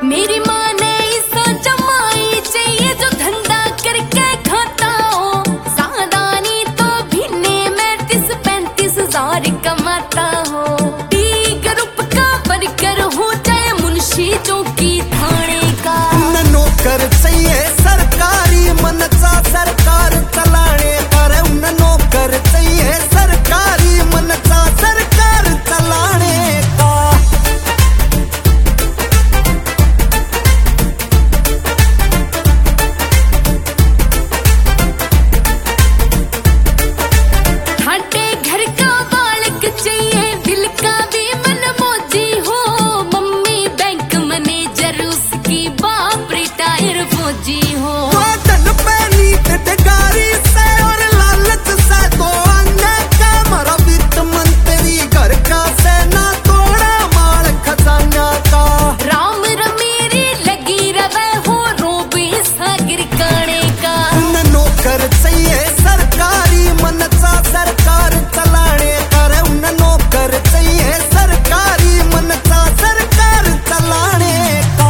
मेरी माँ ने इस जमाई चाहिए जो धंधा करके खाता हो। सादानी तो महीने में 30-35 हजार कमाता हो। डी ग्रुप का वर्कर हो चाहे मुंशी चौकी थाने का। नौकर चाहिए सरकारी मनसा सरकार चलाने पर। नौकर चाहिए सरकारी मनसा सरकार चलाने का। ठाटे घर का बालक चाहिए दिल का भी मन मौजी हो। मम्मी बैंक मैनेजर उसकी बाप रिटायर फौजी हो। धन पे नीत ढगारी से और लालच से तो अन्य का मरा वित्त मंत्री घर का सेना तोड़ा माल खजाना का। राम रमीरी लगी रवे हो रोबी सागर काने का। नौकर चाहिए सरकारी मनसा सरकार चलाने पर। नौकर चाहिए सरकारी मनसा सरकार चलाने का।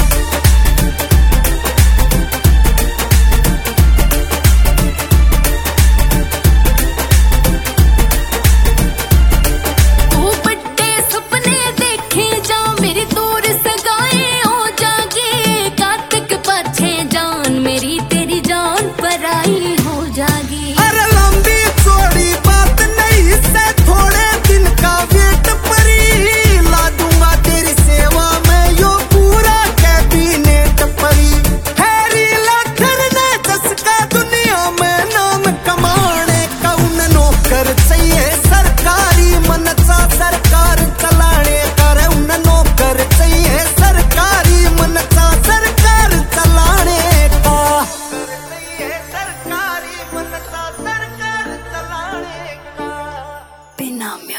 तू बड़े सपने देखे जा मेरी दूर सगाए हो जागे। कातिक पाछे जान मेरी तेरी जान पराई हो जागी। अरे लंबी चौड़ी बात नहीं से थोड़े दिन का वेट परी। ला दूंगा तेरी सेवा में यो पूरा कैबिनेट परी। हैरी लाखर ने जसका दुनिया में नाम कमाने का। नौकर चाहिए सरकारी मनसा सरकार चलाने कर। नौकर चाहिए सरकारी मनसा सरकार चलाने का। सरकारी मनसा सरकार चलाने का। बिना